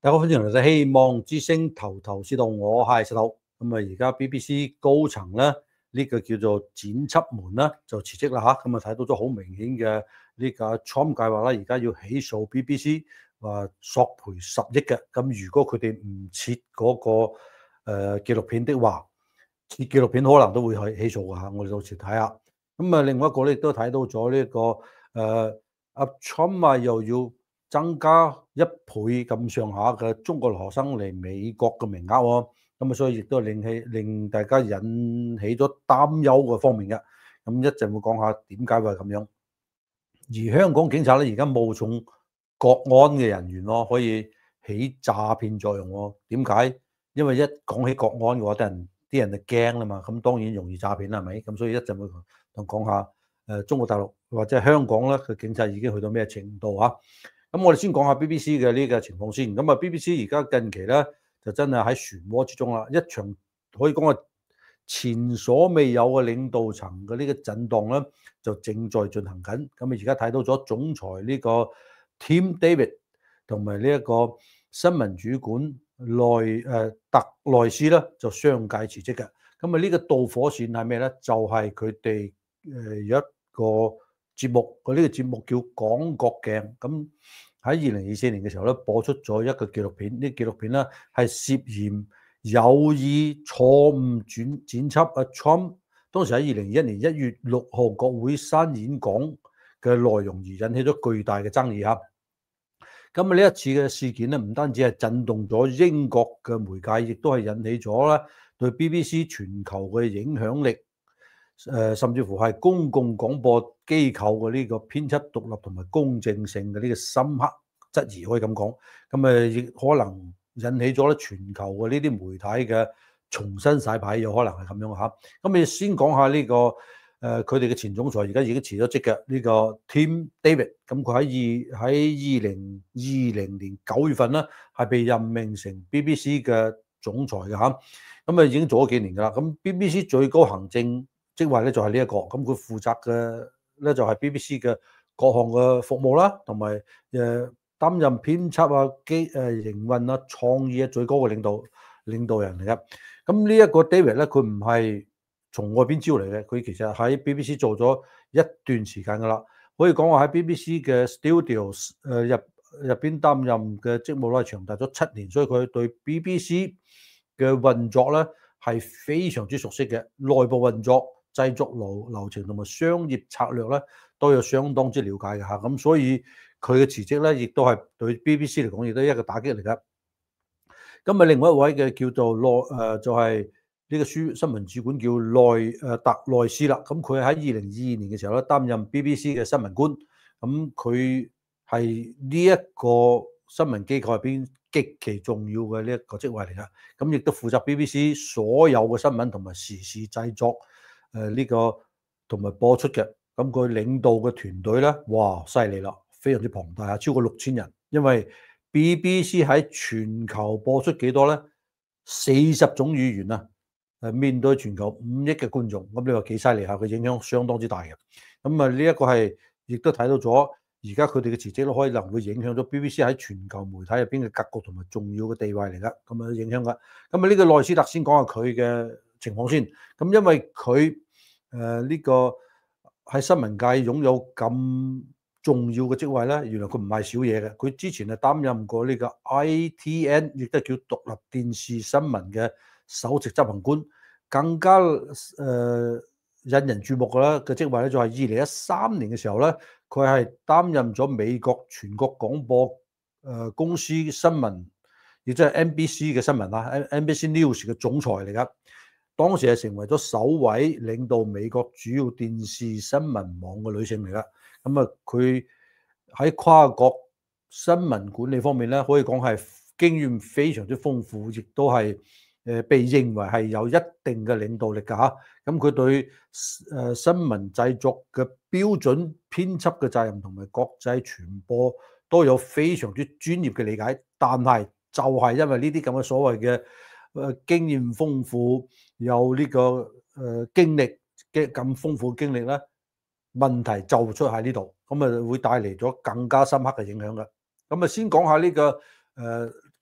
大家好，歡迎嚟到希望之星頭頭是道，我係石頭。咁而家 BBC 高層咧，呢個叫做剪輯門啦，就辭職啦嚇。咁睇到咗好明顯嘅呢個 Trump 計劃啦，而家要起訴 BBC 話索賠10億嘅。咁如果佢哋唔切嗰個紀錄片的話，切紀錄片可能都會去起訴㗎嚇。我哋到時睇下。另外一個咧亦都睇到咗呢個阿 Trump 啊又要增加1倍咁上下嘅中國留學生嚟美國嘅名額喎，所以亦都令大家引起咗擔憂嘅方面嘅。一陣會講下點解會係咁樣。而香港警察咧而家冒充國安嘅人員咯，可以起詐騙作用喎。點解？因為一講起國安嘅話，啲人就驚啦嘛，咁當然容易詐騙啦，係咪？咁所以一陣會同講下中國大陸或者香港咧嘅警察已經去到咩程度啊？咁我哋先講下 BBC 嘅呢個情況先。BBC 而家近期咧就真係喺漩渦之中啦，一場可以講係前所未有嘅領導層嘅呢個震盪咧，就正在進行緊。而家睇到咗總裁呢個 Tim David 同埋呢一個新聞主管特萊斯咧就相繼辭職嘅。呢個導火線係咩咧？就係佢哋有一個節目，呢個節目叫《講國鏡》。喺2024年嘅時候咧，播出咗一個紀錄片。呢紀錄片咧係涉嫌有意錯誤剪輯阿 Trump 當時喺2021年1月6號國會山演講嘅內容，而引起咗巨大嘅爭議嚇。呢一次嘅事件咧，唔單止係震動咗英國嘅媒介，亦都係引起咗咧對 BBC 全球嘅影響力，甚至乎係公共廣播機構嘅呢個編輯獨立同埋公正性嘅呢個深刻質疑，可以咁講。亦可能引起咗咧全球嘅呢啲媒體嘅重新洗牌，有可能係咁樣嚇。你先講下呢個佢哋嘅前總裁而家已經辭咗職嘅呢個 Tim David。佢喺2020年9月份咧係被任命成 BBC 嘅總裁嘅嚇。已經做咗幾年㗎啦。BBC 最高行政職位咧就係呢一個。佢負責嘅咧就係 BBC 嘅各項嘅服務啦，同埋擔任編輯啊、營運啊、創意啊最高嘅領導人嚟嘅。呢一個 David 咧，佢唔係從外邊招嚟嘅，佢其實喺 BBC 做咗一段時間㗎啦。可以講話喺 BBC 嘅 Studios 入邊擔任嘅職務咧，長達咗7年，所以佢對 BBC 嘅運作咧係非常之熟悉嘅。內部運作、製作流程同埋商業策略咧都有相當之了解嘅嚇。所以佢嘅辭職咧，亦都係對 BBC 嚟講，亦都係一個打擊嚟㗎。另外一位嘅叫做就係呢個新聞主管叫特萊斯啦。佢喺2022年嘅時候咧擔任 BBC 嘅新聞官。佢係呢一個新聞機構入邊極其重要嘅呢一個職位嚟㗎。亦都負責 BBC 所有嘅新聞同埋時事製作呢個同埋播出嘅。佢領導嘅團隊咧，哇，犀利啦，非常之龐大啊，超過6000人。因為 BBC 喺全球播出幾多咧？40種語言啊！面對全球5億嘅觀眾，你話幾犀利嚇？佢影響相當之大嘅。呢一個係亦都睇到咗，而家佢哋嘅辭職都可能會影響咗 BBC 喺全球媒體入邊嘅格局同埋重要嘅地位嚟㗎。影響㗎。呢個內斯特先講下佢嘅情況先。因為佢呢個喺新聞界擁有咁重要嘅職位咧，原來佢唔係少嘢嘅。佢之前係擔任過呢個 ITN， 亦都叫獨立電視新聞嘅首席執行官。更加引人注目嘅職位咧，就係2013年嘅時候咧，佢係擔任咗美國全國廣播公司新聞，亦即係 NBC 嘅新聞啦，NBC News 嘅總裁嚟㗎。當時係成為咗首位領導美國主要電視新聞網嘅女性嚟㗎。佢喺跨國新聞管理方面咧，可以講係經驗非常之豐富，亦都係被認為係有一定嘅領導力㗎嚇。佢對新聞製作嘅標準、編輯嘅責任同埋國際傳播都有非常之專業嘅理解。但係就係因為呢啲咁嘅所謂嘅經驗豐富，有呢個經歷嘅咁豐富嘅經歷咧，問題就出喺呢度，會帶嚟咗更加深刻嘅影響嘅。先講下呢個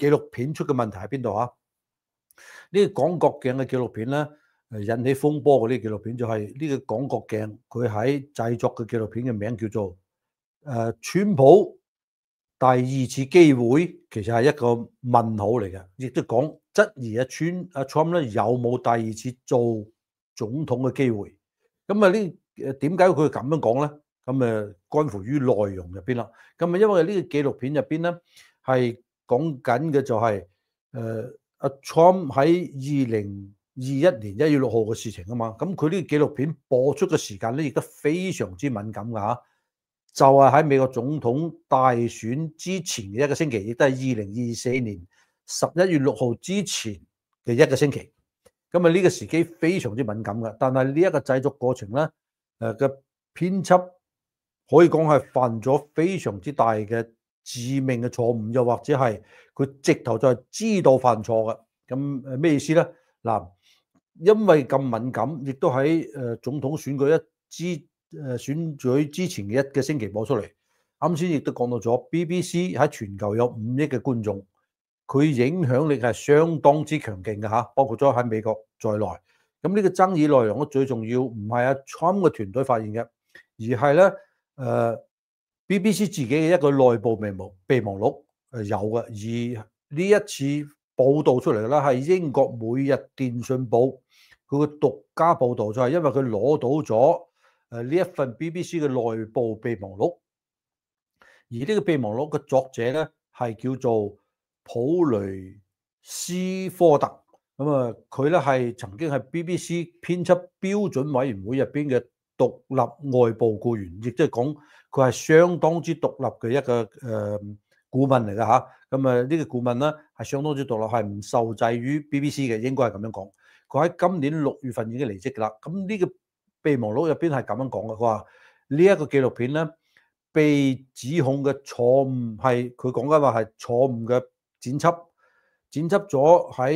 紀錄片出嘅問題喺邊度啊？呢個講國鏡嘅紀錄片咧，引起風波嗰啲紀錄片就係呢個講國鏡，佢喺製作嘅紀錄片嘅名叫做川普第二次機會，其實係一個問號嚟嘅，亦都講質疑Trump 咧有冇第二次做總統嘅機會。咁啊點解佢咁樣講咧？咁關乎於內容入邊啦。咁因為呢個紀錄片入邊咧係講緊嘅就係阿 Trump 喺2021年1月6號嘅事情啊嘛。咁佢呢個紀錄片播出嘅時間咧亦都非常之敏感㗎嚇。就係喺美國總統大選之前嘅一個星期，亦都係2024年11月6號之前嘅一個星期。咁呢個時機非常之敏感嘅，但係呢一個製作過程咧，嘅編輯可以講係犯咗非常之大嘅致命嘅錯誤，又或者係佢直頭就係知道犯錯嘅。咁咩意思咧？嗱，因為咁敏感，亦都喺總統選舉之前嘅一個星期播出嚟。啱先亦都講到咗 BBC 喺全球有5億嘅觀眾，佢影響力係相當之強勁嘅嚇，包括咗喺美國在內。咁呢個爭議內容咧，最重要唔係阿 Trump 嘅團隊發現嘅，而係咧BBC 自己嘅一個內部備忘錄有嘅。而呢一次報導出嚟咧，係英國每日電訊報佢嘅獨家報導，就係因為佢攞到咗呢一份 BBC 嘅內部備忘錄，而呢個備忘錄嘅作者咧係叫做普雷斯科特。咁佢咧係曾經係 BBC 編輯標準委員會入邊嘅獨立外部僱員，亦即係講佢係相當之獨立嘅一個顧問嚟㗎嚇。咁呢個顧問咧係相當之獨立，係唔受制於 BBC 嘅，應該係咁樣講。佢喺今年6月份已經離職㗎啦。咁呢個備忘錄入邊係咁樣講嘅，佢話呢一個紀錄片咧被指控嘅錯誤係佢講緊話係錯誤嘅剪輯咗喺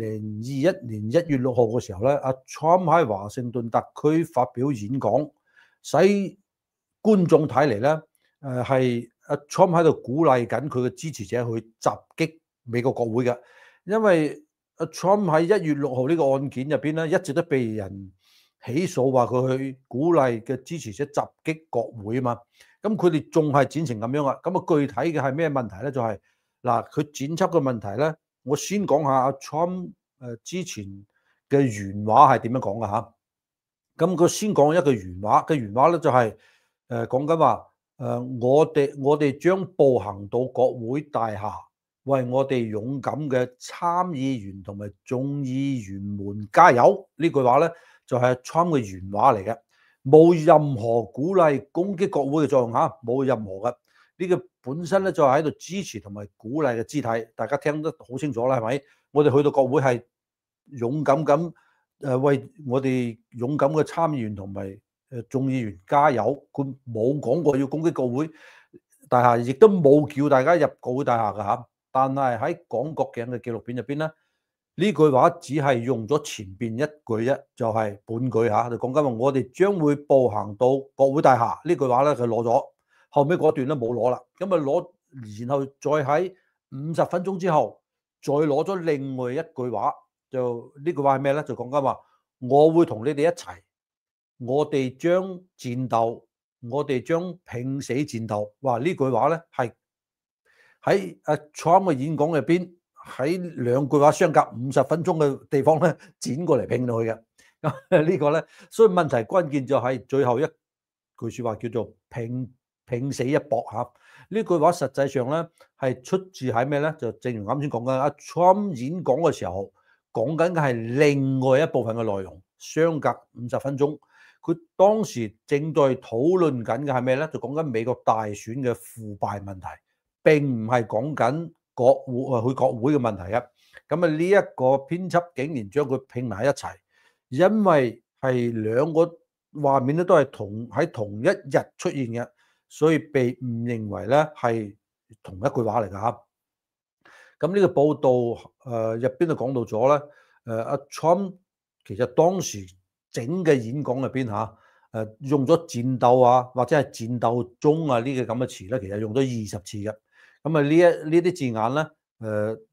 2021年1月6號嘅時候咧，阿 Trump 喺華盛頓特區發表演講，使觀眾睇嚟咧係阿 Trump 喺度鼓勵緊佢嘅支持者去襲擊美國國會嘅，因為阿 Trump 喺1月6號呢個案件入邊咧一直都被人起訴話佢去鼓勵嘅支持者襲擊國會啊嘛。咁佢哋仲係剪成咁樣啊。咁具體嘅係咩問題咧？就係嗱，佢剪輯嘅問題咧。我先講下阿 Trump 之前嘅原話係點樣講嘅嚇。咁佢先講一個原話嘅原話咧，就係講緊話我哋將步行到國會大廈，為我哋勇敢嘅參議員同埋眾議員們加油。呢句話咧就係 Trump 嘅原話嚟嘅，冇任何鼓勵攻擊國會嘅作用嚇，冇任何嘅。呢個本身咧就係喺度支持同埋鼓勵嘅姿態，大家聽得好清楚啦，係咪？我哋去到國會係勇敢咁為我哋勇敢嘅參議員同埋眾議員加油。佢冇講過要攻擊國會大廈，亦都冇叫大家入國會大廈㗎嚇。但係喺講國鏡嘅紀錄片入邊咧，呢句話只係用咗前邊一句啫，就係半句嚇，就講緊話我哋將會步行到國會大廈。呢句話咧佢攞咗。後尾嗰段咧冇攞啦，咁攞，然後再喺50分鐘之後，再攞咗另外一句話，就呢句話係咩咧？就講緊話，我會同你哋一齊，我哋將戰鬥，我哋將拼死戰鬥。哇！呢句話咧係喺阿 Trump 嘅演講入邊，喺兩句話相隔50分鐘嘅地方咧剪過嚟拼落去嘅。咁呢個咧，所以問題關鍵就係最後一句説話叫做拼死一搏嚇。呢句話實際上咧係出自喺咩咧？就正如啱先講緊阿 Trump 演講嘅時候講緊嘅係另外一部分嘅內容，相隔50分鐘。佢當時正在討論緊嘅係咩咧？就講緊美國大選嘅腐敗問題，並唔係講緊去國會嘅問題嘅。咁呢一個編輯竟然將佢拼埋一齊，因為係兩個畫面咧都係喺同一日出現嘅。所以被誤認為咧係同一句話嚟㗎嚇。咁呢個報道入邊就講到咗咧，阿 Trump 其實當時整嘅演講入邊嚇用咗戰鬥啊或者係戰鬥中啊呢個咁嘅詞咧，其實用咗20次嘅。咁呢啲字眼咧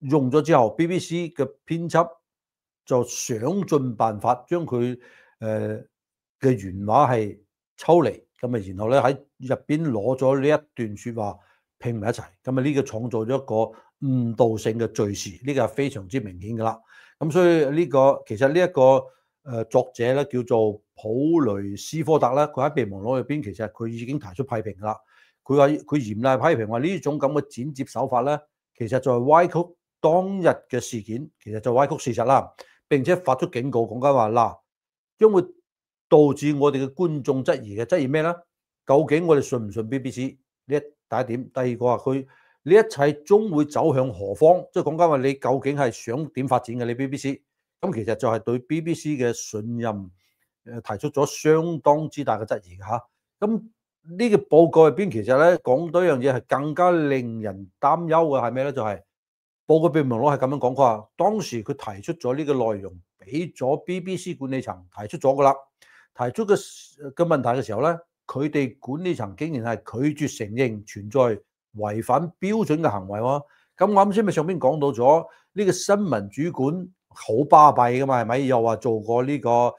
用咗之後，BBC 嘅編輯就想盡辦法將佢嘅原話係抽離，咁啊，然後咧喺入邊攞咗呢一段説話拼埋一齊，咁啊呢個創造咗一個誤導性嘅敘事，呢個係非常之明顯㗎啦。咁所以其實呢一個作者咧叫做普雷斯科特咧，佢喺備忘錄入邊其實佢已經提出批評㗎啦。佢話佢嚴厲批評話呢種咁嘅剪接手法咧，其實就係歪曲當日嘅事件，其實就歪曲事實啦。並且發出警告，講緊話嗱，將會導致我哋嘅觀眾質疑咩咧？究竟我哋信唔信 BBC？ 呢第一點。第二個話佢呢一切終會走向何方？即係講緊話你究竟係想點發展嘅你 BBC？ 咁其實就係對 BBC 嘅信任提出咗相當之大嘅質疑嚇。咁呢個報告入邊其實咧講多一樣嘢係更加令人擔憂嘅係咩咧？就係報告備忘錄係咁樣講，佢話當時佢提出咗呢個內容，俾咗 BBC 管理層提出咗噶啦，提出嘅問題嘅時候咧，佢哋管理層竟然係拒絕承認存在違反標準嘅行為喎。咁我啱先咪上邊講到咗呢個新聞主管好巴閉噶嘛，係咪？又話做過呢個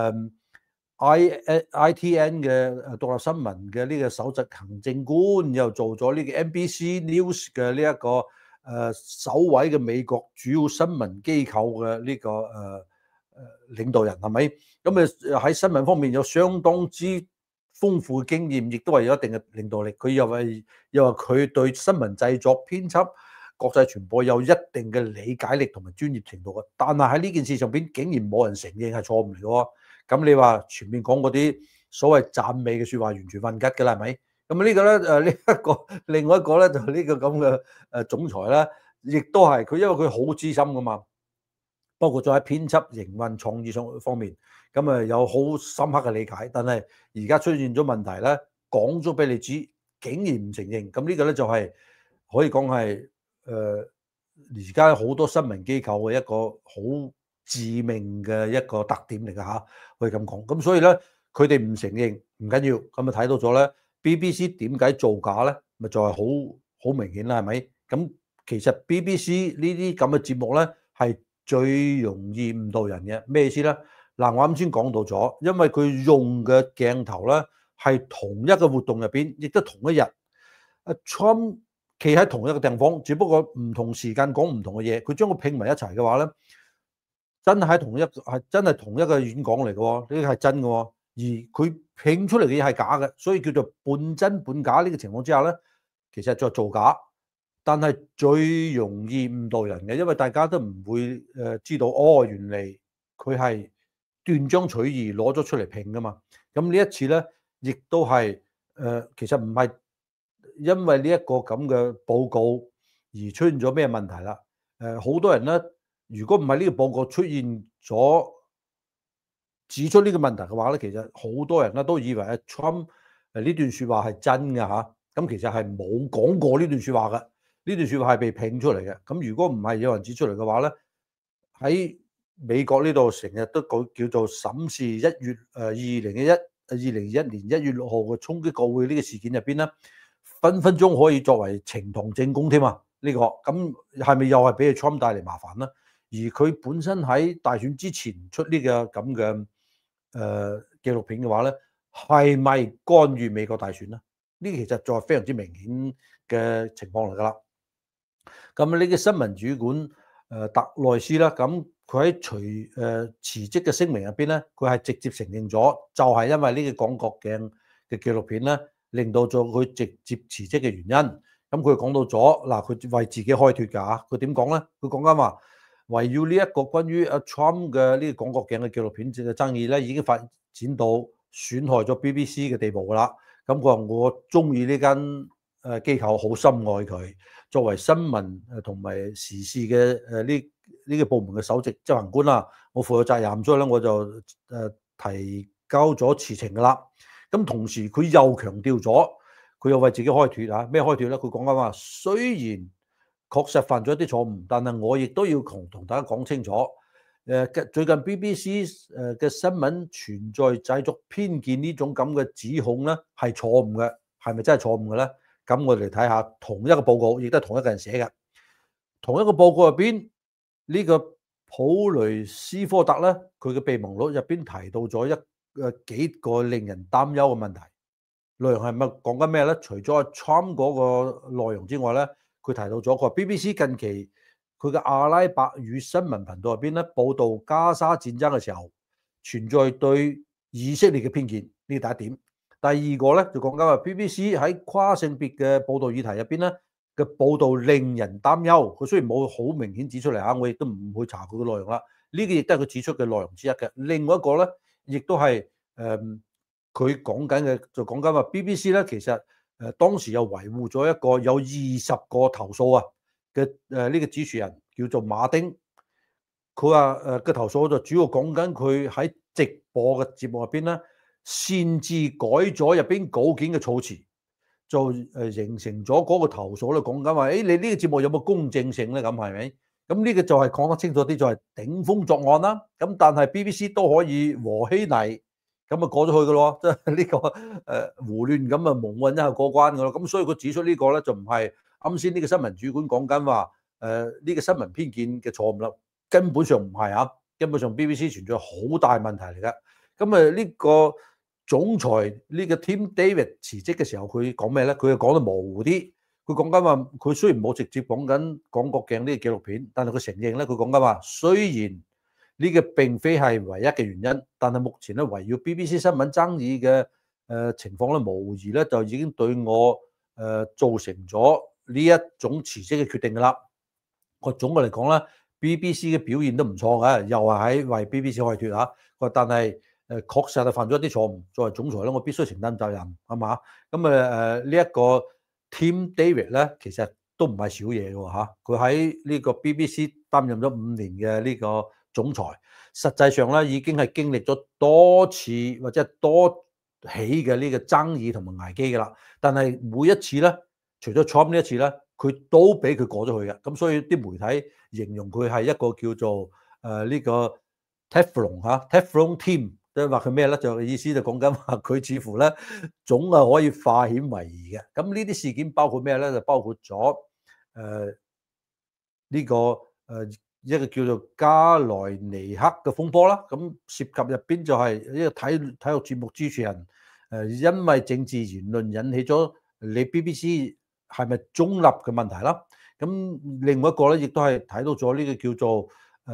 ITN 嘅獨立新聞嘅呢個首席行政官，又做咗呢個 NBC News 嘅呢一個首位嘅美國主要新聞機構嘅呢個領導人，係咪？咁喺新聞方面有相當之豐富嘅經驗，亦都係有一定嘅領導力。佢又話佢對新聞製作、編輯、國際傳播有一定嘅理解力同埋專業程度嘅。但係喺呢件事上邊，竟然冇人承認係錯誤嚟嘅喎。咁你話全面講嗰啲所謂讚美嘅説話，完全混吉嘅啦，係咪？咁呢個咧另外一個咧就係呢個咁嘅總裁咧，亦都係佢，因為佢好資深噶嘛，包括咗喺編輯、營運、創意上方面，咁啊有好深刻嘅理解。但係而家出現咗問題咧，講咗俾你知，竟然唔承認，咁呢個咧就係可以講係而家好多新聞機構嘅一個好致命嘅一個特點嚟㗎嚇，可以咁講。咁所以咧，佢哋唔承認唔緊要，咁啊睇到咗咧 BBC 點解造假咧，咪就係好明顯啦，係咪？咁其實 BBC 呢啲咁嘅節目咧係最容易誤導人嘅，咩意思咧？嗱，我啱先講到咗，因為佢用嘅鏡頭咧係同一個活動入邊，亦都同一日，阿 Trump 企喺同一個地方，只不過唔同時間講唔同嘅嘢，佢將佢拼埋一齊嘅話咧，真係真係同一個演講嚟嘅喎，呢個係真嘅喎，而佢拼出嚟嘅嘢係假嘅，所以叫做半真半假。呢個情況之下咧，其實就造假，但係最容易誤導人嘅，因為大家都唔會知道，哦，原嚟佢係斷章取義攞咗出嚟拼㗎嘛。咁呢一次咧，亦都係其實唔係因為呢一個咁嘅報告而出現咗咩問題啦。好多人咧，如果唔係呢個報告出現咗指出呢個問題嘅話咧，其實好多人咧都以為阿 Trump 呢段説話係真嘅嚇。咁其實係冇講過呢段説話嘅，呢段説話係被拼出嚟嘅。咁如果唔係有人指出嚟嘅話咧，喺美國呢度成日都叫做審視2021年1月6號嘅衝擊國會呢個事件入邊咧，分分鐘可以作為呈堂證供添啊！呢個咁係咪又係俾 Trump 帶嚟麻煩咧？而佢本身喺大選之前出呢個咁嘅紀錄片嘅話咧，係咪干預美國大選咧？呢其實就係非常之明顯嘅情況嚟㗎啦。咁呢個新聞主管特內斯啦，咁佢喺辭職嘅聲明入邊咧，佢係直接承認咗，就係因為呢個廣角鏡嘅紀錄片咧，令到咗佢直接辭職嘅原因。咁佢講到咗嗱，佢為自己開脫㗎嚇。佢點講咧？佢講緊話，圍繞呢一個關於阿 Trump 嘅呢個廣角鏡嘅紀錄片嘅爭議咧，已經發展到損害咗 BBC 嘅地步㗎啦。咁佢話我中意呢間機構，好深愛佢。作為新聞同埋時事嘅呢個部門嘅首席執行官啦，我負有責任，所以咧我就提交咗辭呈㗎啦。咁同時佢又強調咗，佢又為自己開脫啊！咩開脫咧？佢講緊話，雖然確實犯咗一啲錯誤，但係我亦都要同大家講清楚。最近 BBC 嘅新聞存在製作偏見呢種咁嘅指控咧，係錯誤嘅，係咪真係錯誤嘅咧？咁我哋嚟睇下同一個報告，亦都係同一個人寫嘅。 同一個報告入邊，呢個普雷斯科特咧，佢嘅備忘錄入邊提到咗幾個令人擔憂嘅問題。內容係咪講緊咩咧？除咗 Trump 嗰個內容之外咧，佢提到咗佢話 BBC 近期佢嘅阿拉伯語新聞頻道入邊咧報導加沙戰爭嘅時候，存在對以色列嘅偏見，呢第一點。第二個咧就講緊話 BBC 喺跨性別嘅報導議題入邊咧嘅報導令人擔憂。佢雖然冇好明顯指出嚟嚇，我亦都唔會查佢嘅內容啦。呢個亦都係佢指出嘅內容之一嘅。另外一個咧，亦都係佢講緊嘅，就講緊話 BBC 咧，其實當時又維護咗一個有20個投訴啊嘅呢個主持人叫做馬丁。佢話嘅投訴就主要講緊佢喺直播嘅節目入邊咧，擅自改咗入邊稿件嘅措辭，就形成咗嗰個投訴咧，講緊話，誒你呢個節目有冇公正性咧？咁係咪？咁呢個就係講得清楚啲，就係頂風作案啦。咁但係 BBC 都可以和稀泥，咁啊過咗去嘅咯，即係呢個胡亂咁啊蒙混一下過關嘅咯。咁所以佢指出呢個咧就唔係啱先呢個新聞主管講緊話呢個新聞偏見嘅錯誤啦。根本上唔係啊，根本上 BBC 存在好大問題嚟嘅。咁呢個總裁呢個 Tim David 辭職嘅時候，佢講咩咧？佢就講得模糊啲。佢講緊話，佢雖然冇直接講緊廣角鏡呢個紀錄片，但係佢承認咧，佢講緊話，雖然呢個並非係唯一嘅原因，但係目前咧圍繞 BBC 新聞爭議嘅情況咧，無疑咧就已經對我造成咗呢一種辭職嘅決定㗎啦。個總嘅嚟講咧。BBC 嘅表現都唔錯嘅，又係喺為 BBC 開脫嚇。但係確實係犯咗一啲錯誤。作為總裁咧，我必須承擔責任，係嘛？咁呢一個 Tim David 咧，其實都唔係少嘢嘅喎嚇。佢喺呢個 BBC 擔任咗5年嘅呢個總裁，實際上咧已經係經歷咗多次或者多起嘅呢個爭議同埋危機㗎啦。但係每一次咧，除咗 Trump 呢一次咧，佢都俾佢過咗去嘅。咁所以啲媒體形容佢係一個叫做呢個 Teflon Tim，即係話佢咩咧？就意思就講緊話佢似乎咧總係可以化險為夷嘅。咁呢啲事件包括咩咧？就包括咗呢個一個叫做加萊尼克嘅風波啦。咁涉及入邊就係呢個體育節目主持人因為政治言論引起咗你 BBC 係咪中立嘅問題啦。咁另外一個咧，亦都係睇到咗呢個叫做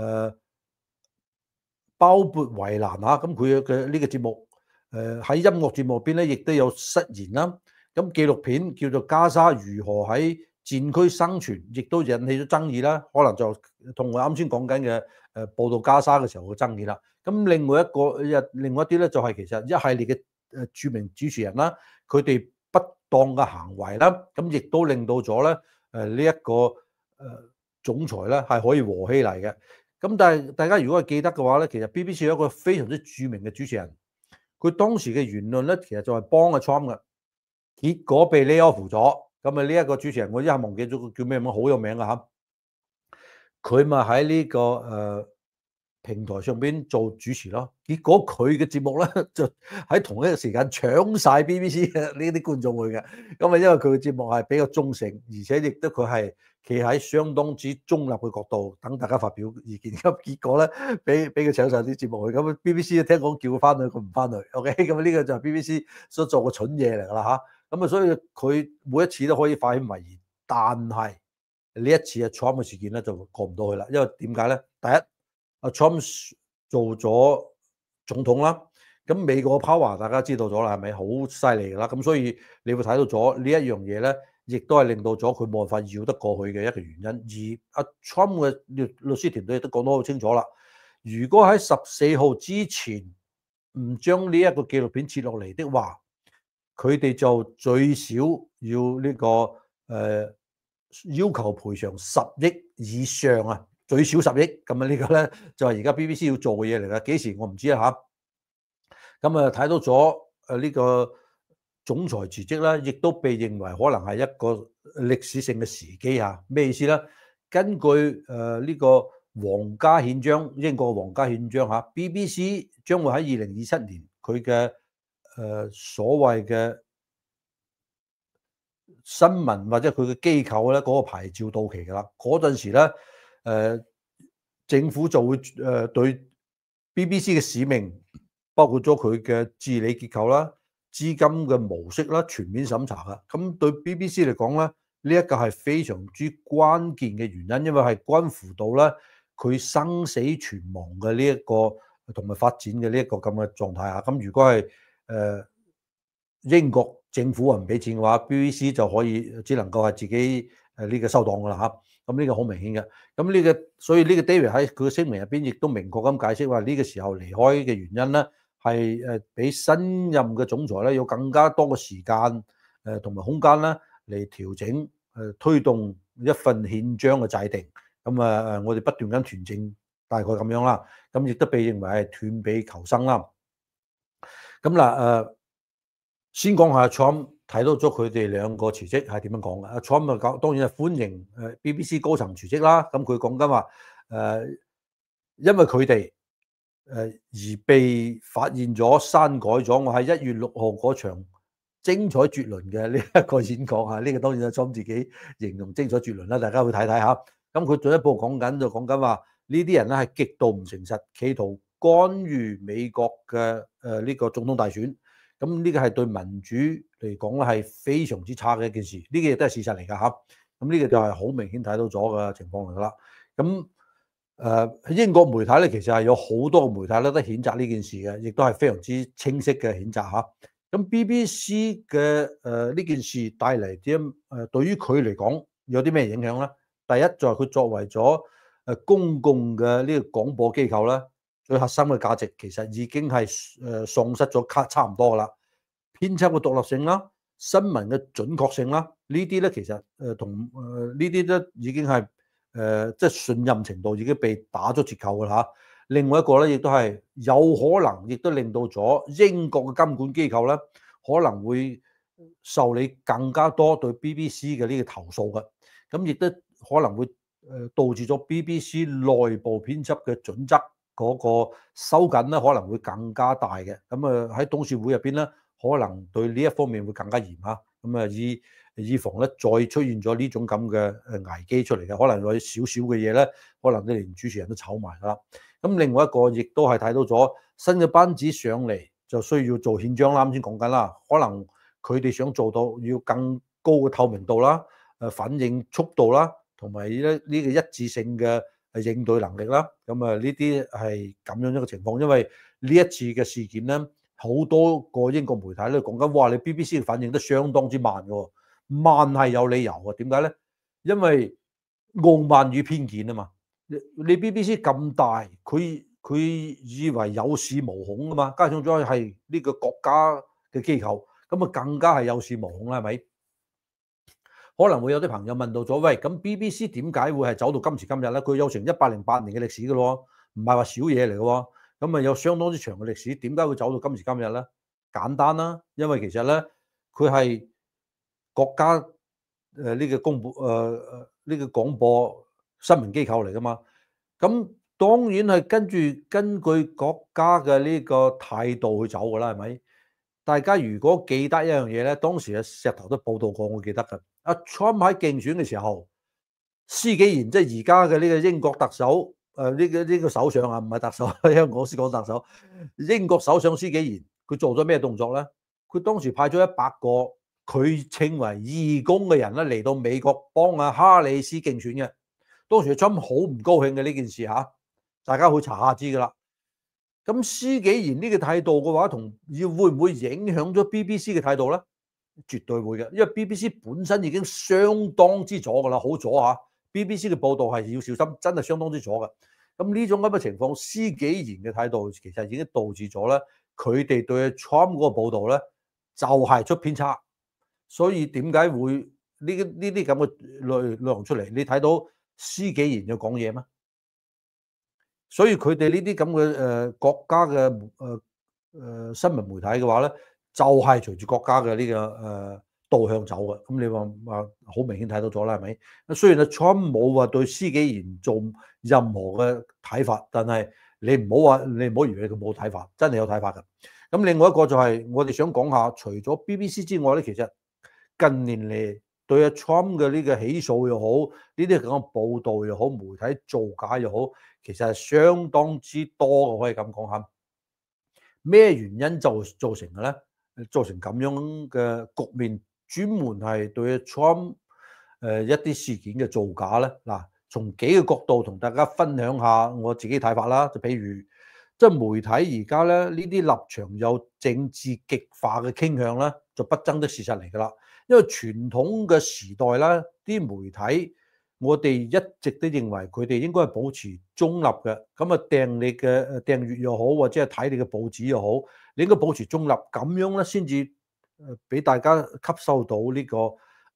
包勃圍欄嚇。咁佢嘅呢個節目喺音樂節目入邊咧，亦都有失言啦。咁紀錄片叫做《加沙如何喺戰區生存》，亦都引起咗爭議啦。可能就同我啱先講緊嘅報導加沙嘅時候嘅爭議啦。咁另外一啲咧，就係其實一系列嘅著名主持人啦，佢哋不當嘅行為啦，咁亦都令到咗咧呢一個總裁咧係可以和稀泥嘅。咁但係大家如果係記得嘅話咧，其實 BBC 有一個非常之著名嘅主持人，佢當時嘅言論咧，其實就係幫阿 Trump 嘅，結果被 lay off 咗。咁啊呢一個主持人，我一下忘記咗佢叫咩名，好有名㗎嚇。佢咪喺呢個平台上邊做主持咯，結果佢嘅節目咧就喺同一個時間搶晒 BBC 嘅呢啲觀眾去嘅。咁啊，因為佢嘅節目係比較中性，而且亦都佢係企喺相當之中立嘅角度等大家發表意見。咁結果咧，俾佢搶晒啲節目去。咁 BBC 聽講叫佢翻去，佢唔翻去。OK，咁呢個就係 BBC 所做嘅蠢嘢嚟㗎啦嚇。咁啊，所以佢每一次都可以化險為夷，但係呢一次啊 Trump 嘅事件咧就過唔到去啦。因為點解咧？第一，阿 Trump 做咗總統啦，咁美國嘅 power 大家知道咗啦，係咪好犀利㗎啦？咁所以你會睇到咗呢一樣嘢咧，亦都係令到咗佢冇辦法繞得過去嘅一個原因。而阿 Trump 嘅律師團隊亦都講得好清楚啦，如果喺14號之前唔將呢一個紀錄片切落嚟的話，佢哋就最少要呢個要求賠償10億以上啊！最少10億，咁啊呢個咧就係而家 BBC 要做嘅嘢嚟㗎。幾時我唔知啊嚇。咁啊睇到咗呢個總裁辭職啦，亦都被認為可能係一個歷史性嘅時機嚇。咩意思咧？根據呢個皇家憲章，英國皇家憲章嚇，BBC 將會喺2027年佢嘅所謂嘅新聞或者佢嘅機構咧嗰個牌照到期㗎啦，嗰陣時咧政府就會對 BBC 嘅使命，包括咗佢嘅治理結構啦、資金嘅模式啦，全面審查㗎。咁對 BBC 嚟講咧，呢一個係非常之關鍵嘅原因，因為係關乎到咧佢生死存亡嘅呢一個同埋發展嘅呢一個咁嘅狀態下。咁如果係英國政府唔俾錢嘅話，BBC 就可以只能夠係自己呢個收檔㗎啦嚇。咁呢個好明顯嘅。咁呢個所以呢個 David 喺佢嘅聲明入邊亦都明確咁解釋話，呢個時候離開嘅原因咧係俾新任嘅總裁咧有更加多嘅時間同埋空間咧嚟調整推動一份憲章嘅制定。咁我哋不斷咁團證，大概咁樣啦。咁亦都被認為係斷臂求生啦。咁嗱先講下 Trump 睇到咗佢哋兩個辭職係點樣講嘅。阿 Trump 就講當然係歡迎BBC 高層辭職啦。咁佢講緊話因為佢哋而被發現咗刪改咗我喺1月6號嗰場精彩絕倫嘅呢一個演講啊。呢個當然係 Trump 自己形容精彩絕倫啦，大家會睇睇下。咁佢進一步講緊話呢啲人咧係極度唔誠實，企圖干預美國嘅呢個總統大選。咁呢個係對民主嚟講咧係非常之差嘅一件事，呢個亦都係事實嚟㗎嚇。咁呢個就係好明顯睇到咗嘅情況嚟㗎啦。咁英國媒體咧其實係有好多個媒體咧都譴責呢件事嘅，亦都係非常之清晰嘅譴責嚇。咁 BBC 嘅呢件事帶嚟啲對於佢嚟講有啲咩影響咧？第一就係佢作為咗公共嘅呢個廣播機構咧。最核心嘅價值其實已經係喪失咗差唔多㗎啦。編輯嘅獨立性啦、新聞嘅準確性啦，呢啲咧其實同呢啲都已經係即係信任程度已經被打咗折扣㗎啦嚇。另外一個咧，亦都係有可能，亦都令到咗英國嘅監管機構咧可能會受理更加多對 BBC 嘅呢個投訴嘅。咁亦都可能會導致咗 BBC 內部編輯嘅準則嗰個收緊咧可能會更加大嘅。咁喺董事會入邊咧，可能對呢一方面會更加嚴嚇。咁以防咧再出現咗呢種咁嘅危機出嚟嘅，可能有少少嘅嘢咧，可能你連主持人都炒埋㗎啦。咁另外一個亦都係睇到咗新嘅班子上嚟就需要做憲章啦，啱先講緊啦，可能佢哋想做到要更高嘅透明度啦、反應速度啦，同埋呢個一致性嘅應對能力啦。咁呢啲係咁樣一個情況，因為呢一次嘅事件咧，好多個英國媒體咧講緊，哇！你 BBC 嘅反應都相當之慢嘅，慢係有理由嘅。點解咧？因為傲慢與偏見啊嘛。你 BBC 咁大，佢以為有恃無恐啊嘛，加上咗係呢個國家嘅機構，咁更加係有恃無恐啦，係咪？可能會有啲朋友問到咗，喂，咁 BBC 點解會係走到今時今日咧？佢有成108年嘅歷史嘅咯，唔係話少嘢嚟嘅喎。咁有相當之長嘅歷史，點解會走到今時今日咧？簡單啦，因為其實咧，佢係國家呢個公佈呢個廣播新聞機構嚟噶嘛。咁當然係根據國家嘅呢個態度去走㗎啦，係咪？大家如果記得一樣嘢咧，當時石頭都報道過，我記得㗎。阿 Trump 喺競選嘅時候，施紀賢即係而家嘅呢個英國特首，呢個首相啊，唔係特首，因為我先講特首。英國首相施紀賢，佢做咗咩動作咧？佢當時派咗100個佢稱為義工嘅人咧嚟到美國幫阿哈里斯競選嘅。當時 Trump 好唔高興嘅呢件事嚇，大家去查下知㗎啦。咁施紀賢呢個態度嘅話，會唔會影響咗 BBC 嘅態度咧？絕對會嘅，因為 BBC 本身已經相當之左㗎啦，好左嚇。BBC 嘅報導係要小心，真係相當之左嘅。咁呢種咁嘅情況，施紀賢嘅態度其實已經導致咗咧，佢哋對 Trump 嗰個報導咧就係出偏差。所以點解會呢啲咁嘅內容出嚟？你睇到施紀賢有講嘢咩？所以佢哋呢啲咁嘅國家嘅新聞媒體嘅話咧，就係隨住國家嘅呢個導向走嘅。咁你話好明顯睇到咗啦，係咪？雖然阿 Trump 冇話對施紀賢做任何嘅睇法，但係你唔好以為佢冇睇法，真係有睇法㗎。咁另外一個就係我哋想講下，除咗 BBC 之外咧，其實近年嚟對阿 Trump 嘅呢個起訴又好，呢啲咁嘅報導又好，媒體造假又好，其實係相當之多嘅，可以咁講下。咩原因就造成嘅咧？造成咁樣嘅局面，專門係對阿 Trump 一啲事件嘅造假咧。嗱，從幾個角度同大家分享下我自己睇法啦。就譬如，即係媒體而家咧呢啲立場有政治極化嘅傾向咧，就不爭的事實嚟㗎啦。因為傳統嘅時代咧，啲媒體我哋一直都認為佢哋應該係保持中立嘅。咁啊，訂你嘅訂閱又好，或者係睇你嘅報紙又好，你應該保持中立，咁樣咧先至俾大家吸收到呢個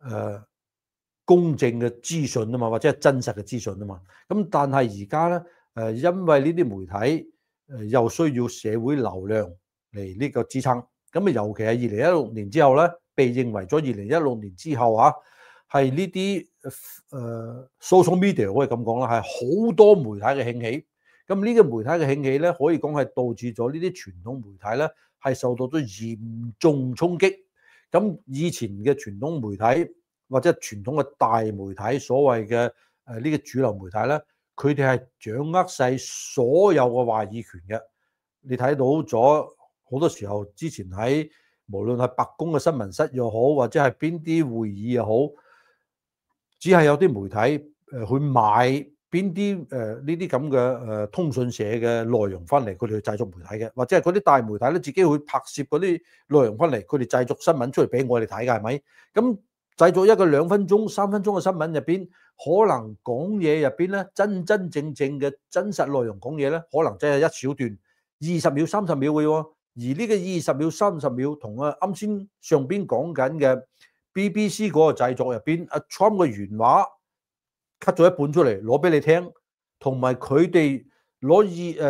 公正嘅資訊啊嘛，或者係真實嘅資訊啊嘛。咁但係而家咧因為呢啲媒體又需要社會流量嚟呢個支撐，咁啊尤其係2016年之後咧，被認為咗2016年之後係呢啲social media 可以咁講啦，係好多媒體嘅興起。咁呢個媒體嘅興起咧，可以講係導致咗呢啲傳統媒體咧係受到咗嚴重衝擊。咁以前嘅傳統媒體或者傳統嘅大媒體，所謂嘅呢個主流媒體咧，佢哋係掌握晒所有嘅話語權嘅。你睇到咗好多時候，之前喺無論係白宮嘅新聞室又好，或者係邊啲會議又好，只係有啲媒體去買邊啲呢啲咁嘅通訊社嘅內容翻嚟，佢哋去製作媒體嘅，或者係嗰啲大媒體咧自己會拍攝嗰啲內容翻嚟，佢哋製作新聞出嚟俾我哋睇㗎，係咪？咁製作一個2分鐘、3分鐘嘅新聞入邊，可能講嘢入邊咧真真正正嘅真實內容講嘢咧，可能真係一小段20秒、30秒嘅喎。而呢個20秒、30秒同啱先上邊講緊嘅 BBC 嗰個製作入邊，阿 Trump 嘅原話 cut 咗一半出嚟攞俾你聽，同埋佢哋攞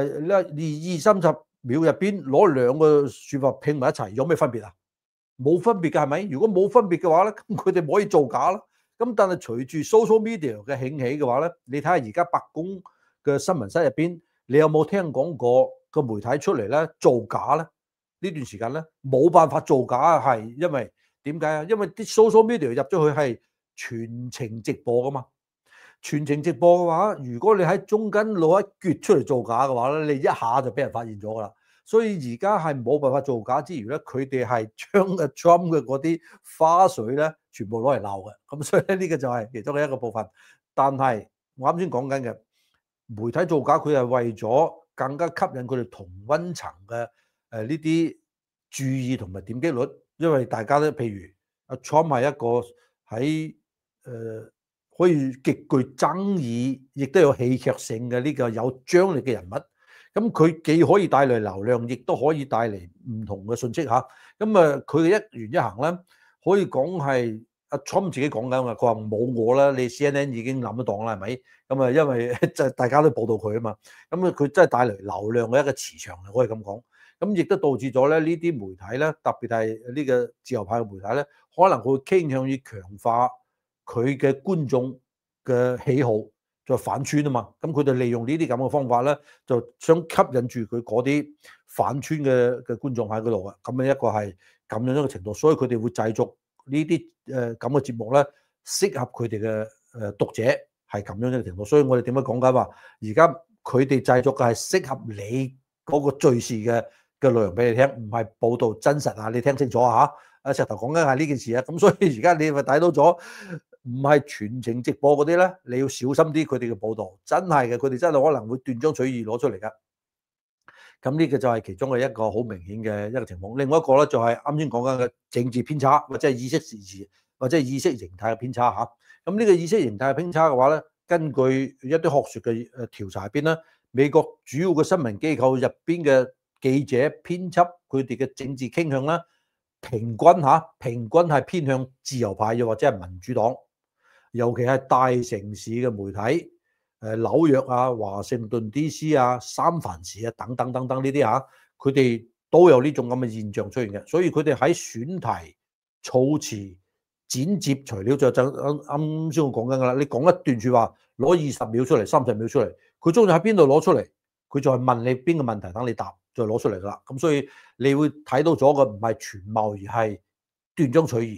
20-30秒入邊攞2個説法拼埋一齊，有咩分別啊？冇分別嘅係咪？如果冇分別嘅話咧，咁佢哋唔可以造假啦。咁但係隨住 social media 嘅興起嘅話咧，你睇下而家白宮嘅新聞室入邊，你有冇聽講過個媒體出嚟咧造假咧？呢段時間咧冇辦法造假，係因為點解啊？因為啲 social media 入咗去係全程直播噶嘛。全程直播嘅話，如果你喺中間攞一撅出嚟造假嘅話咧，你一下就俾人發現咗噶啦。所以而家係冇辦法造假之餘咧，佢哋係將阿 Trump 嘅嗰啲花絮咧，全部攞嚟鬧嘅。咁所以咧呢個就係其中嘅一個部分。但係我啱先講緊嘅媒體造假，佢係為咗更加吸引佢哋同溫層嘅呢啲注意同埋點擊率，因為大家咧，譬如阿 Trump 係一個喺可以極具爭議，亦都有戲劇性嘅呢個有張力嘅人物。咁佢既可以帶嚟流量，亦都可以帶嚟唔同嘅信息嚇。咁佢嘅一言一行咧，可以講係阿 Trump 自己講緊嘅。佢話冇我啦，你 CNN 已經諗得當啦，係咪？咁因為就大家都報道佢啊嘛。咁佢真係帶嚟流量嘅一個磁場，可以咁講。咁亦都導致咗咧呢啲媒體咧，特別係呢個自由派嘅媒體咧，可能會傾向於強化佢嘅觀眾嘅喜好，就反穿啊嘛。咁佢哋利用呢啲咁嘅方法咧，就想吸引住佢嗰啲反穿嘅觀眾喺嗰度嘅。咁樣一個係咁樣一個程度，所以佢哋會製作呢啲咁嘅節目咧，適合佢哋嘅讀者係咁樣一個程度。所以我哋點樣講緊話，而家佢哋製作嘅係適合你嗰個敘事嘅內容俾你聽，唔係報導真實啊！你聽清楚嚇。阿石頭講緊係呢件事啊，咁所以而家你咪睇到咗，唔係全程直播嗰啲咧，你要小心啲佢哋嘅報導，真係嘅，佢哋真係可能會斷章取義攞出嚟㗎。咁呢個就係其中嘅一個好明顯嘅一個情況。另外一個咧就係啱先講緊嘅政治偏差，或者係意識時事，或者係意識形態嘅偏差嚇。咁呢個意識形態嘅偏差嘅話咧，根據一啲學術嘅調查入邊咧，美國主要嘅新聞機構入邊嘅記者編輯佢哋嘅政治傾向咧，平均係偏向自由派又或者係民主黨，尤其係大城市嘅媒體，紐約啊、華盛頓 DC 啊、三藩市啊等等等等呢啲嚇，佢哋都有呢種咁嘅現象出現嘅。所以佢哋喺選題、措辭、剪接材料就啱先我講緊㗎啦。你講一段説話，攞20秒出嚟、30秒出嚟，佢中意喺邊度攞出嚟，佢就係問你邊個問題，等你答。再攞出嚟㗎啦，咁所以你會睇到咗嘅唔係全貌，而係斷章取義。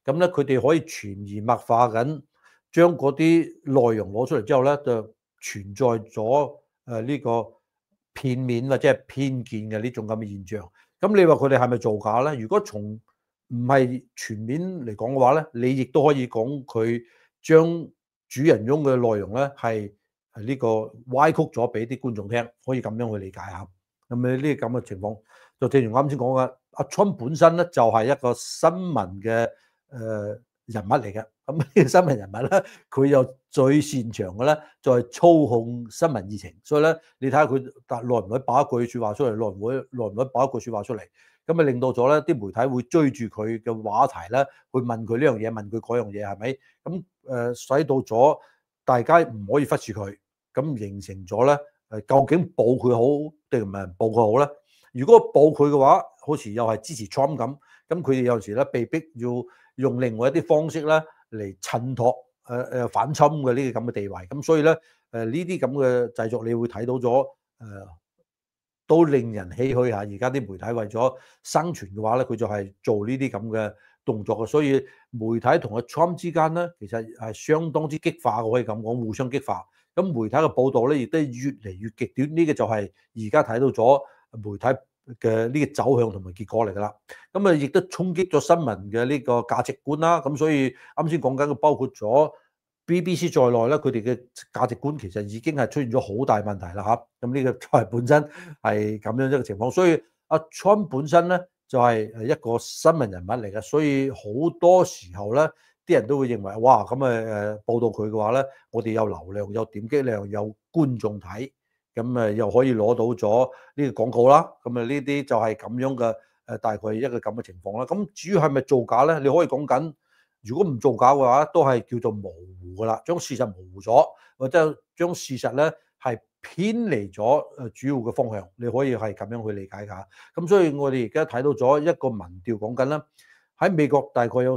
咁咧佢哋可以潛移默化緊將嗰啲內容攞出嚟之後咧，就存在咗呢個片面或者係偏見嘅呢種咁嘅現象。咁你話佢哋係咪造假咧？如果從唔係全面嚟講嘅話咧，你亦都可以講佢將主人翁嘅內容咧係呢個歪曲咗俾啲觀眾聽，可以咁樣去理解下。咁呢啲咁嘅情況，就正如我啱先講嘅，阿 Trump 本身咧就係一個新聞嘅人物嚟嘅。咁呢個新聞人物咧，佢又最擅長嘅咧就係操控新聞議程。所以咧，你睇下佢耐唔耐爆一句説話出嚟，耐唔耐爆一句説話出嚟，咁咪令到咗咧啲媒體會追住佢嘅話題咧，去問佢呢樣嘢，問佢嗰樣嘢，係咪？咁使到咗大家唔可以忽視佢，咁形成咗咧究竟報佢好定唔係報佢好咧？如果報佢嘅話，好似又係支持 Trump 咁，咁佢哋有陣時咧被逼要用另外一啲方式咧嚟襯托反侵嘅呢個咁嘅地位，咁所以咧呢啲咁嘅製作，你會睇到咗都令人唏噓嚇。而家啲媒體為咗生存嘅話咧，佢就係做呢啲咁嘅動作嘅，所以媒體同阿 Trump 之間咧，其實係相當之激化嘅，可以咁講，互相激化。咁媒體嘅報導咧，亦都越嚟越極端，呢個就係而家睇到咗媒體嘅呢個走向同埋結果嚟㗎啦。咁亦都衝擊咗新聞嘅呢個價值觀啦。咁所以啱先講緊嘅包括咗 BBC 在內咧，佢哋嘅價值觀其實已經係出現咗好大問題啦嚇。咁呢個就係本身係咁樣一個情況。所以阿 Trump 本身咧就係一個新聞人物嚟嘅，所以好多時候咧，啲人都會認為哇，咁報道佢嘅話咧，我哋有流量、有點擊量、有觀眾睇，咁又可以攞到咗呢個廣告啦。咁呢啲就係咁樣嘅大概一個咁嘅情況啦。咁至於係咪造假咧？你可以講緊，如果唔造假嘅話，都係叫做模糊噶啦，將事實模糊咗，或者將事實咧係偏離咗主要嘅方向。你可以係咁樣去理解㗎。咁所以我哋而家睇到咗一個民調講緊啦，喺美國大概有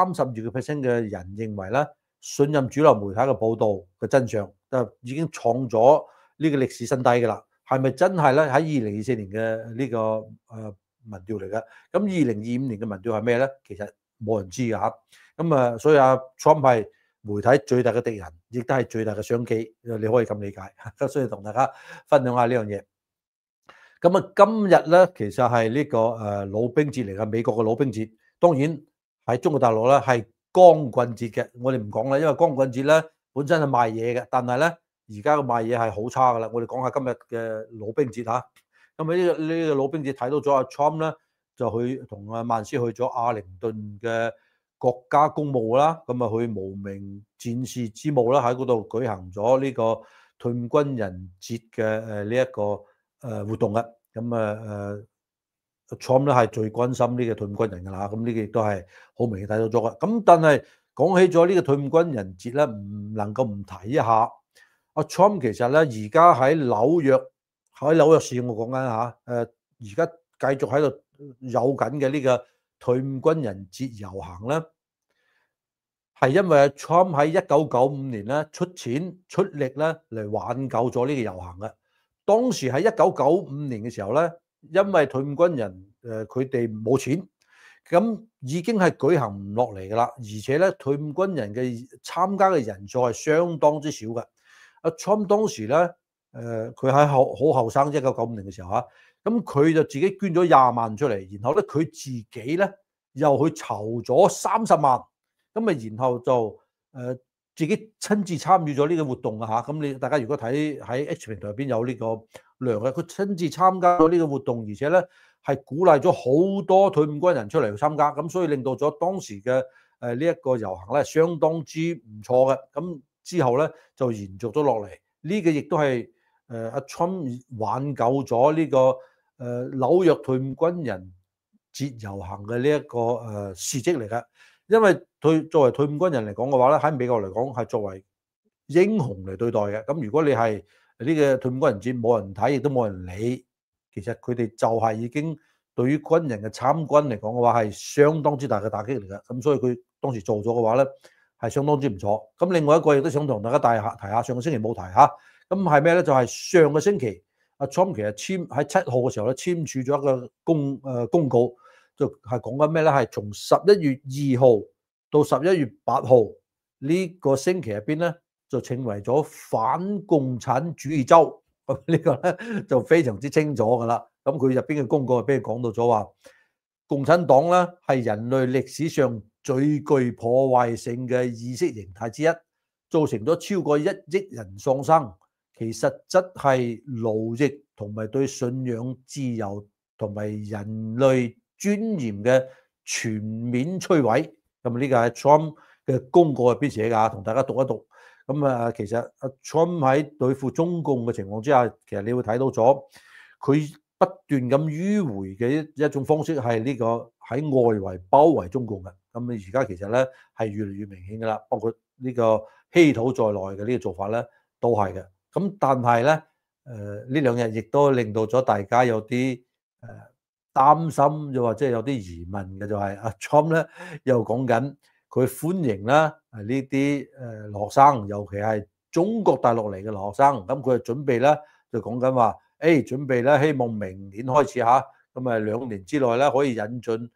32% 嘅人認為咧，信任主流媒體嘅報導嘅真相，就已經創咗呢個歷史新低㗎啦。係咪真係咧？喺2024年嘅呢個民調嚟嘅。咁2025年嘅民調係咩咧？其實冇人知㗎嚇。咁所以阿 Trump 係媒體最大嘅敵人，亦都係最大嘅商機。你可以咁理解。咁所以同大家分享下呢樣嘢。咁今日咧其實係呢個老兵節嚟嘅，美國嘅老兵節。當然喺中國大陸咧係光棍節嘅，我哋唔講啦，因為光棍節咧本身係賣嘢嘅，但係咧而家嘅賣嘢係好差噶啦。我哋講下今日嘅老兵節嚇。咁呢個老兵節睇到咗阿 Trump 咧，就去同阿曼斯去咗阿靈頓嘅國家公墓啦，咁去無名戰士之墓啦，喺嗰度舉行咗呢個退伍軍人節嘅呢一個活動嘅。咁Trump 咧係最關心呢個退伍軍人㗎啦，咁呢個亦都係好明顯睇到咗嘅。咁但係講起咗呢個退伍軍人節咧，唔能夠唔提一下阿 Trump 其實咧而家喺紐約市，我講緊嚇，而家繼續喺度有緊嘅呢個退伍軍人節遊行咧，係因為阿 Trump 喺1995年咧出錢出力咧嚟挽救咗呢個遊行嘅。當時喺1995年嘅時候咧，因為退伍軍人佢哋冇錢，咁已經係舉行唔落嚟㗎啦。而且咧退伍軍人嘅參加嘅人數係相當之少嘅。阿 Trump 當時咧佢喺好後生，1995年嘅時候嚇，咁佢就自己捐咗20萬出嚟，然後咧佢自己咧又去籌咗30萬。咁然後就自己親自參與咗呢個活動啊嚇。咁大家如果睇喺 H 平台入邊有呢個量嘅，佢親自參加咗呢個活動，而且咧係鼓勵咗好多退伍軍人出嚟去參加，咁所以令到咗當時嘅呢一個遊行咧相當之唔錯嘅。咁之後咧就延續咗落嚟，呢個亦都係阿 Trump 挽救咗呢個紐約退伍軍人節遊行嘅呢一個事蹟嚟嘅。因為作為退伍軍人嚟講嘅話咧，喺美國嚟講係作為英雄嚟對待嘅。咁如果你係呢個退伍軍人節冇人睇，亦都冇人理，其實佢哋就係已經對於軍人嘅參軍嚟講嘅話係相當之大嘅打擊嚟嘅。咁所以佢當時做咗嘅話咧係相當之唔錯。咁另外一個亦都想同大家提下，上個星期冇提下。咁係咩咧？就係上個星期阿 Trump 其實喺7號嘅時候咧簽署咗一個公告。就係講緊咩咧？係從11月2號到11月8號呢個星期入邊咧，就稱為咗反共產主義週。咁呢個咧就非常之清楚㗎啦。咁佢入邊嘅公告入邊講到咗話，共產黨咧係人類歷史上最具破壞性嘅意識形態之一，造成咗超過1億人喪生。其實質係奴役同埋對信仰自由同埋人類尊嚴嘅全面摧毀。咁呢個係 Trump 嘅公告入邊寫㗎，同大家讀一讀。咁啊，其實阿 Trump 喺對付中共嘅情況之下，其實你會睇到咗佢不斷咁迂迴嘅一種方式係呢個喺外圍包圍中共嘅。咁而家其實咧係越嚟越明顯㗎啦，包括呢個稀土在內嘅呢個做法咧都係嘅。咁但係咧，呢兩日亦都令到咗大家有啲擔心，又或者有啲疑問嘅，就係阿 Trump 咧又講緊佢歡迎啦呢啲留學生，尤其係中國大陸嚟嘅留學生。咁佢就準備咧就講緊話，準備咧希望明年開始嚇，咁啊2年之內咧可以引進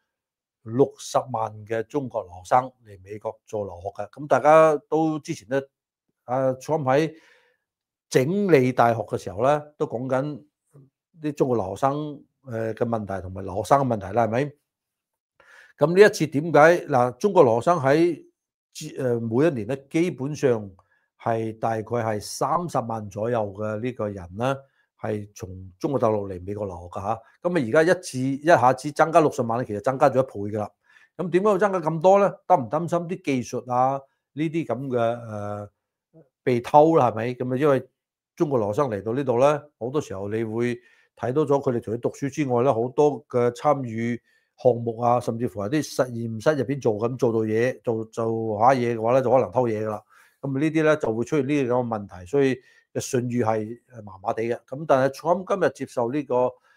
60萬嘅中國留學生嚟美國做留學嘅。咁大家都之前咧，阿 Trump 喺整理大學嘅時候咧，都講緊啲中國留學生嘅問題同埋留學生嘅問題啦，係咪？咁呢一次點解嗱？中國留學生喺每一年咧，基本上係大概係30萬左右嘅呢個人咧，係從中國大陸嚟美國留學㗎嚇。咁啊，而家一下子增加60萬咧，其實增加咗1倍㗎啦。咁點解會增加咁多咧？擔唔擔心啲技術啊呢啲咁嘅被偷啦？係咪？咁啊，因為中國留學生嚟到呢度咧，好多時候你會睇到咗佢哋除咗讀書之外咧，好多嘅參與項目啊，甚至乎係啲實驗室入邊做到嘢，做下嘢嘅話咧，就可能偷嘢㗎啦。咁呢啲咧就會出現呢啲咁嘅問題，所以嘅信譽係麻麻地嘅。咁但係 Trump 今日接受呢個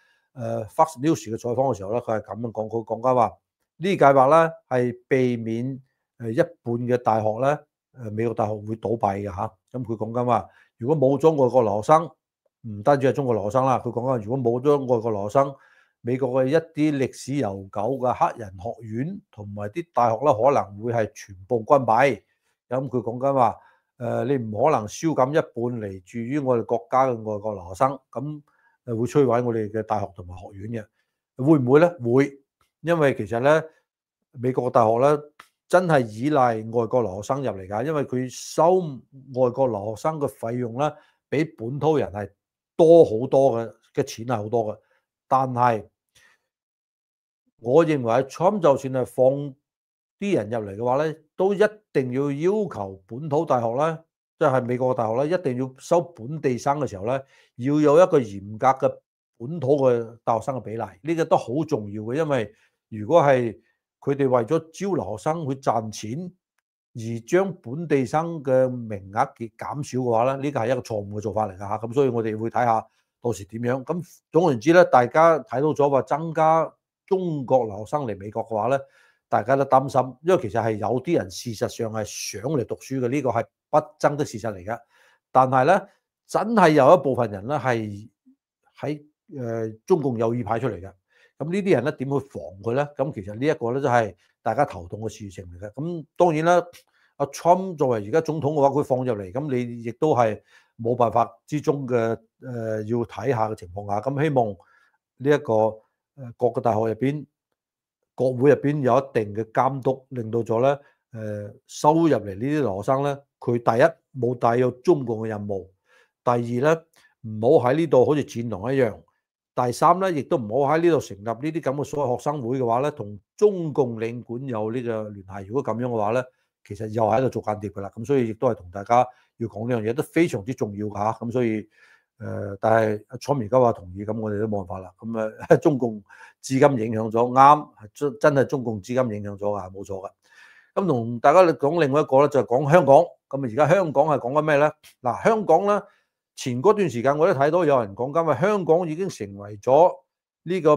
Fox News 嘅採訪嘅時候咧，佢係咁樣講，佢講緊話呢計劃咧係避免一半嘅大學咧美國大學會倒閉嘅嚇。咁佢講緊話，如果冇咗外國留學生，唔單止係中國留學生啦，佢講緊如果冇咗外國留學生，美國嘅一啲歷史悠久嘅黑人學院同埋啲大學咧，可能會係全部關閉。咁佢講緊話，你唔可能燒減一半嚟自於我哋國家嘅外國留學生，咁會摧毀我哋嘅大學同埋學院嘅。會唔會咧？會，因為其實咧美國嘅大學咧真係依賴外國留學生入嚟㗎，因為佢收外國留學生嘅費用咧比本土人係多好多嘅錢係好多嘅。但係我認為 Trump 就算係放啲人入嚟嘅話咧，都一定要求本土大學咧，即係美國嘅大學咧，一定要收本地生嘅時候咧，要有一個嚴格嘅本土嘅大學生嘅比例，呢個都好重要嘅。因為如果係佢哋為咗招留學生去賺錢，而將本地生嘅名額減少嘅話咧，呢個係一個錯誤嘅做法嚟㗎嚇。咁所以我哋會睇下到時點樣。咁總而言之咧，大家睇到咗話增加中國留學生嚟美國嘅話咧，大家都擔心，因為其實係有啲人事實上係想嚟讀書嘅，呢個係不爭的事實嚟嘅。但係咧，真係有一部分人咧係喺中共有意派出嚟嘅。咁呢啲人咧點去防佢咧？咁其實呢一個咧都係大家頭痛嘅事情嚟嘅。咁當然啦，阿 Trump 作為而家總統嘅話，佢放入嚟，咁你亦都係冇辦法之中嘅要睇下嘅情況下，咁希望呢一個各個大學入邊、國會入邊有一定嘅監督，令到咗咧收入嚟呢啲留學生咧，佢第一冇帶有中共嘅任務，第二咧唔好喺呢度好似戰狼一樣。第三咧，亦都唔好喺呢度成立呢啲咁嘅所謂學生會嘅話咧，同中共領館有呢個聯繫。如果咁樣嘅話咧，其實又喺度做間諜㗎啦。咁所以亦都係同大家要講呢樣嘢，都非常之重要㗎嚇。咁所以但係阿 Trump 而家話同意，咁我哋都冇辦法啦。咁中共資金影響咗，啱真係中共資金影響咗㗎，冇錯㗎。咁同大家講另外一個咧，就係講香港。咁而家香港係講緊咩咧？嗱，香港咧。前嗰段時間我都睇到有人講緊話香港已經成為咗呢個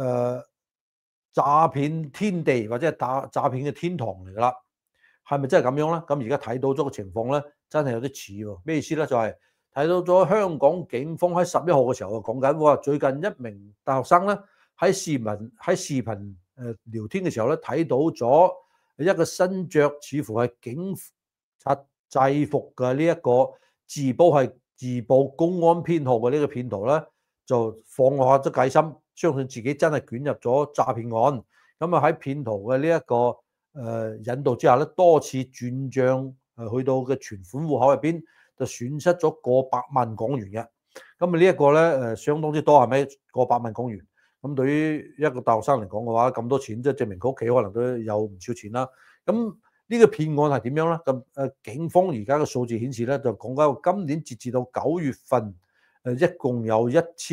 詐騙天地或者係詐騙嘅天堂嚟㗎啦，係咪真係咁樣咧？咁而家睇到咗個情況咧，真係有啲似喎。咩意思咧？就係睇到咗香港警方喺11號嘅時候講緊，哇！最近一名大學生咧喺視頻聊天嘅時候咧睇到咗一個身着似乎係警察制服嘅呢一個自報公安編號嘅呢個騙徒咧，就放下咗戒心，相信自己真係捲入咗詐騙案。咁啊喺騙徒嘅呢一個引導之下咧，多次轉帳去到嘅存款戶口入邊，就損失咗過百萬港元嘅。咁啊呢一個咧相當之多，係咪過百萬港元？咁對於一個大學生嚟講嘅話，咁多錢即係證明佢屋企可能都有唔少錢啦。咁呢個騙案係點樣咧？咁警方而家嘅數字顯示咧，就講緊今年截至到9月份，一共有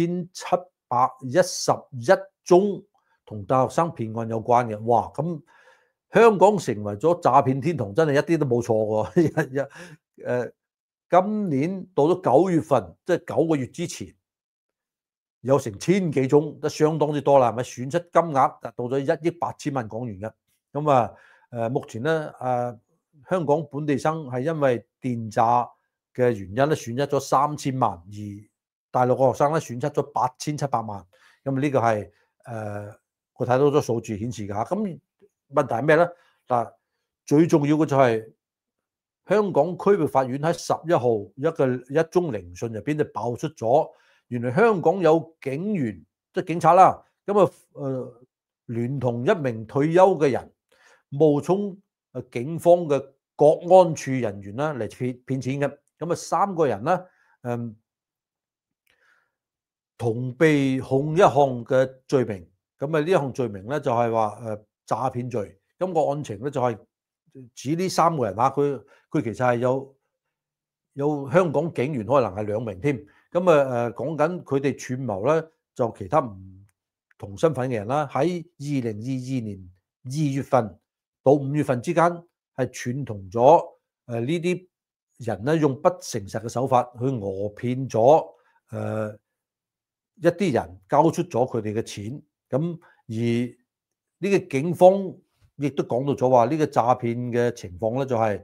1711宗同大學生騙案有關嘅。哇！咁香港成為咗詐騙天堂，真係一啲都冇錯喎。今年到咗9月份，即係9個月之前，有成1000幾宗，都相當之多啦，係咪？損失金額達到咗1億8千萬港元嘅。咁目前咧香港本地生係因為電詐嘅原因咧損失咗3000萬，而大陸嘅學生咧損失咗8700萬。咁呢個係我睇到咗數字顯示㗎嚇。咁問題係咩咧？嗱，最重要嘅就係香港區域法院喺11號一宗聆訊入邊就爆出咗，原來香港有警員即係警察啦，咁聯同一名退休嘅人冒充警方嘅國安處人員啦嚟騙錢嘅。咁3個人咧同被控一項嘅罪名。咁呢一項罪名咧就係話詐騙罪。咁個案情咧就係指呢3個人嚇，佢其實係有香港警員，可能係2名添。咁講緊佢哋串謀咧，就其他唔同身份嘅人啦，喺2022年2月份到5月份之間，係串同咗呢啲人咧，用不誠實嘅手法去訛騙咗一啲人交出咗佢哋嘅錢。咁而呢個警方亦都講到咗話，呢個詐騙嘅情況咧就係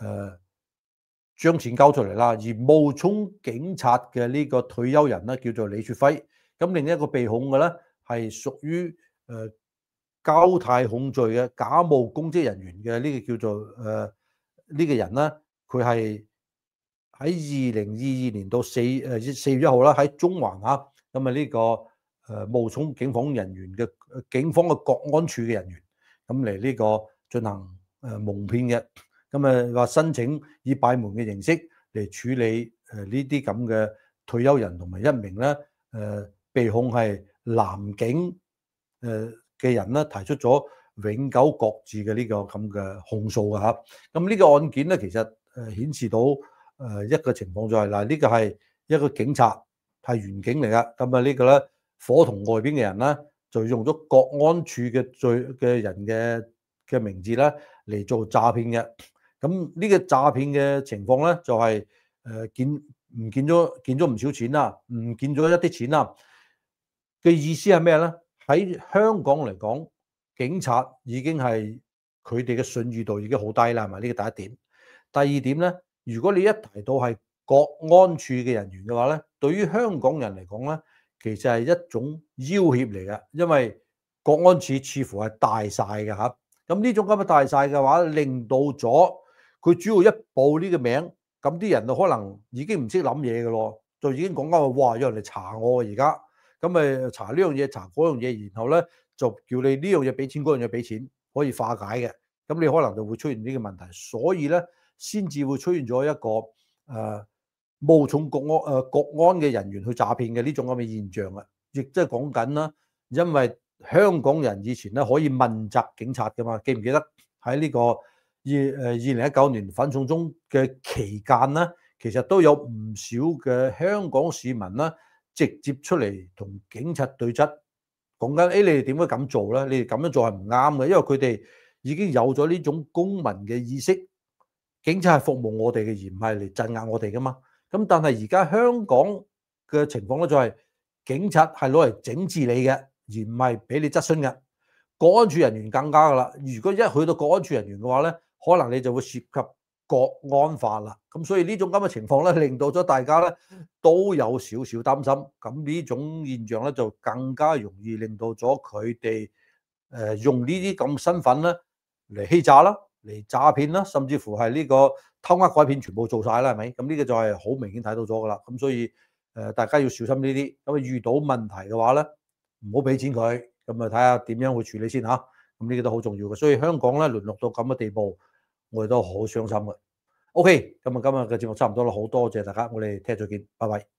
將錢交出嚟啦，而冒充警察嘅呢個退休人咧叫做李雪輝。咁另一個被控嘅咧係屬於交貸控罪嘅假冒公職人員嘅呢個叫做呢個人咧，佢係喺2022年到4月1號啦，喺中環嚇。咁呢個冒充警方人員嘅警方嘅國安處嘅人員，咁嚟呢個進行蒙騙嘅。咁話申請以閉門嘅形式嚟處理呢啲咁嘅退休人同埋一名咧被控係男警嘅人咧提出咗永久擱置嘅呢個咁嘅控訴嘅嚇。咁呢個案件咧其實顯示到一個情況就係嗱，呢個係一個警察係原警嚟噶。咁呢個咧伙同外邊嘅人咧就用咗國安處嘅人嘅名字咧嚟做詐騙嘅。咁呢個詐騙嘅情況咧就係見咗唔少錢啦，唔見咗一啲錢啦嘅意思係咩咧？喺香港嚟講，警察已經係佢哋嘅信譽度已經好低啦，係咪？呢個第一點。第二點咧，如果你一提到係國安處嘅人員嘅話咧，對於香港人嚟講咧，其實係一種要挾嚟嘅，因為國安處似乎係大晒嘅嚇。咁呢種咁嘅大晒嘅話，令到咗佢主要一報呢個名，咁啲人就可能已經唔識諗嘢嘅咯，就已經講緊話，哇！有人嚟查我而家，咁查呢樣嘢，查嗰樣嘢，然後咧就叫你呢樣嘢俾錢，嗰樣嘢俾錢，可以化解嘅。咁你可能就會出現呢個問題，所以咧先至會出現咗一個冒充國安嘅人員去詐騙嘅呢種咁嘅現象啊！亦即係講緊啦，因為香港人以前咧可以問責警察㗎嘛，記唔記得喺呢個2019年反送中嘅期間咧，其實都有唔少嘅香港市民啦，直接出嚟同警察對質，講緊你哋點解咁做咧？你哋咁樣做係唔啱嘅，因為佢哋已經有咗呢種公民嘅意識，警察係服務我哋嘅，而唔係嚟鎮壓我哋噶嘛。咁但係而家香港嘅情況咧就係警察係攞嚟整治你嘅，而唔係俾你質詢嘅。國安處人員更加噶啦，如果一去到國安處人員嘅話咧，可能你就會涉及國安法啦。咁所以呢種咁嘅情況咧，令到咗大家咧都有少少擔心。咁呢種現象咧就更加容易令到咗佢哋用呢啲咁身份咧嚟欺詐啦，嚟詐騙啦，甚至乎係呢個偷呃改騙全部做晒啦，係咪？咁呢個就係好明顯睇到咗噶啦。咁所以大家要小心呢啲。咁遇到問題嘅話咧，唔好俾錢佢，咁睇下點樣去處理先嚇。咁呢個都好重要嘅。所以香港咧淪落到咁嘅地步，我哋都好傷心嘅。OK，咁今日嘅節目差唔多啦，好多謝大家，我哋聽日再見，拜拜。